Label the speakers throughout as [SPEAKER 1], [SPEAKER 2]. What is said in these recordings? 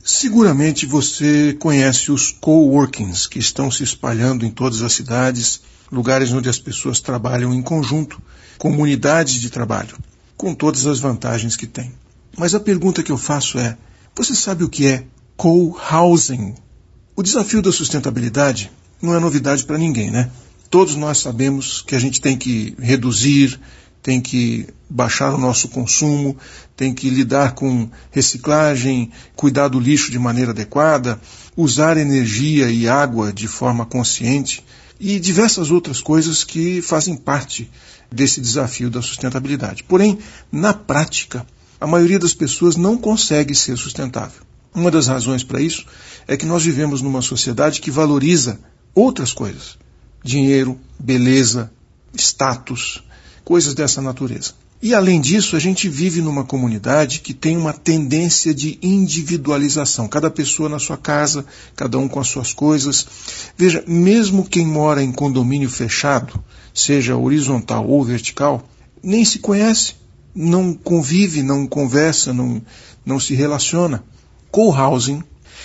[SPEAKER 1] Seguramente você conhece os coworkings que estão se espalhando em todas as cidades, lugares onde as pessoas trabalham em conjunto, comunidades de trabalho, com todas as vantagens que tem. Mas a pergunta que eu faço é, você sabe o que é co-housing? O desafio da sustentabilidade não é novidade para ninguém, né? Todos nós sabemos que a gente tem que reduzir, tem que baixar o nosso consumo, tem que lidar com reciclagem, cuidar do lixo de maneira adequada, usar energia e água de forma consciente e diversas outras coisas que fazem parte desse desafio da sustentabilidade. Porém, na prática, a maioria das pessoas não consegue ser sustentável. Uma das razões para isso é que nós vivemos numa sociedade que valoriza outras coisas. Dinheiro, beleza, status, coisas dessa natureza. E além disso, a gente vive numa comunidade que tem uma tendência de individualização. Cada pessoa na sua casa, cada um com as suas coisas. Veja, mesmo quem mora em condomínio fechado, seja horizontal ou vertical, nem se conhece, não convive, não conversa, não se relaciona. Co-housing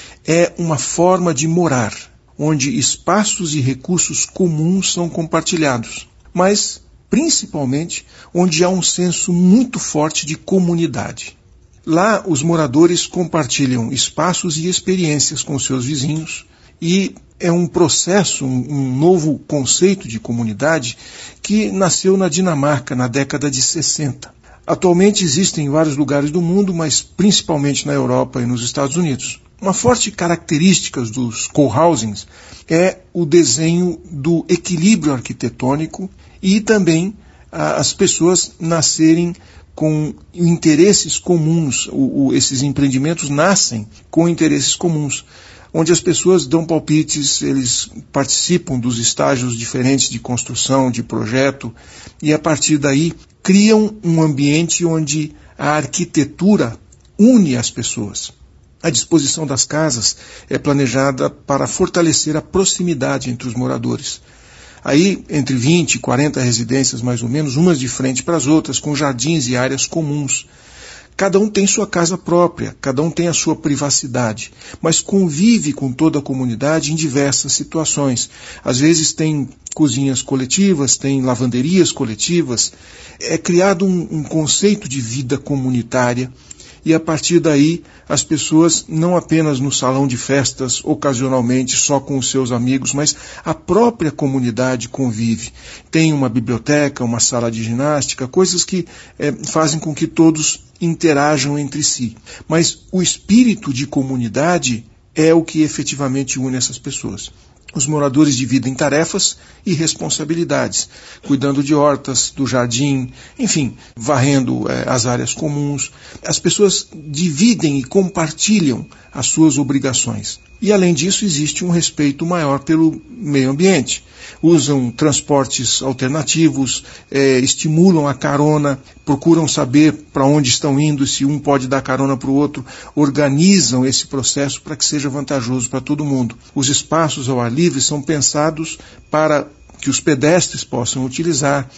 [SPEAKER 1] é uma forma de morar, onde espaços e recursos comuns são compartilhados, mas principalmente onde há um senso muito forte de comunidade. Lá, os moradores compartilham espaços e experiências com seus vizinhos e é um processo, um novo conceito de comunidade que nasceu na Dinamarca na década de 60. Atualmente existem em vários lugares do mundo, mas principalmente na Europa e nos Estados Unidos. Uma forte característica dos co-housings é o desenho do equilíbrio arquitetônico e também as pessoas nascerem com interesses comuns. Esses empreendimentos nascem com interesses comuns, onde as pessoas dão palpites, eles participam dos estágios diferentes de construção, de projeto, e a partir daí criam um ambiente onde a arquitetura une as pessoas. A disposição das casas é planejada para fortalecer a proximidade entre os moradores. Aí, entre 20 e 40 residências, mais ou menos, umas de frente para as outras, com jardins e áreas comuns. Cada um tem sua casa própria, cada um tem a sua privacidade, mas convive com toda a comunidade em diversas situações. Às vezes tem cozinhas coletivas, tem lavanderias coletivas. É criado um conceito de vida comunitária. E a partir daí, as pessoas, não apenas no salão de festas, ocasionalmente só com os seus amigos, mas a própria comunidade convive. Tem uma biblioteca, uma sala de ginástica, coisas que fazem com que todos interajam entre si. Mas o espírito de comunidade é o que efetivamente une essas pessoas. Os moradores dividem tarefas e responsabilidades, cuidando de hortas, do jardim, enfim, varrendo as áreas comuns. As pessoas dividem e compartilham as suas obrigações. E, além disso, existe um respeito maior pelo meio ambiente. Usam transportes alternativos, estimulam a carona, procuram saber para onde estão indo, se um pode dar carona para o outro, organizam esse processo para que seja vantajoso para todo mundo. Os espaços ao ar livre são pensados para que os pedestres possam utilizar,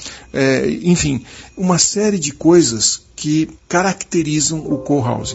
[SPEAKER 1] enfim, uma série de coisas que caracterizam o co-housing.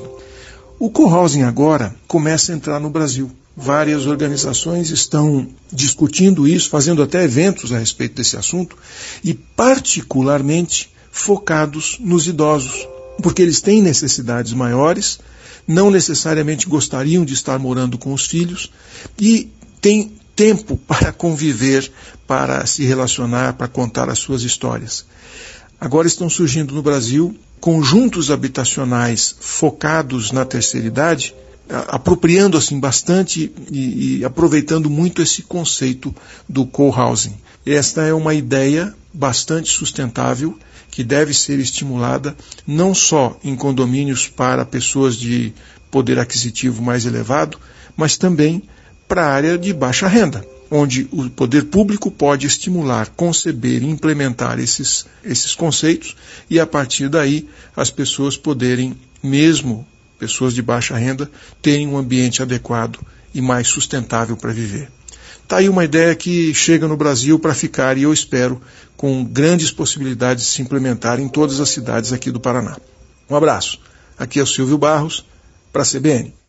[SPEAKER 1] O co-housing agora começa a entrar no Brasil. Várias organizações estão discutindo isso, fazendo até eventos a respeito desse assunto, e particularmente focados nos idosos, porque eles têm necessidades maiores, não necessariamente gostariam de estar morando com os filhos, e têm tempo para conviver, para se relacionar, para contar as suas histórias. Agora estão surgindo no Brasil conjuntos habitacionais focados na terceira idade, apropriando assim bastante e aproveitando muito esse conceito do co-housing. Esta é uma ideia bastante sustentável que deve ser estimulada não só em condomínios para pessoas de poder aquisitivo mais elevado, mas também para a área de baixa renda, onde o poder público pode estimular, conceber e implementar esses conceitos e, a partir daí, as pessoas poderem, mesmo pessoas de baixa renda, terem um ambiente adequado e mais sustentável para viver. Está aí uma ideia que chega no Brasil para ficar e eu espero com grandes possibilidades de se implementar em todas as cidades aqui do Paraná. Um abraço. Aqui é o Silvio Barros, para a CBN.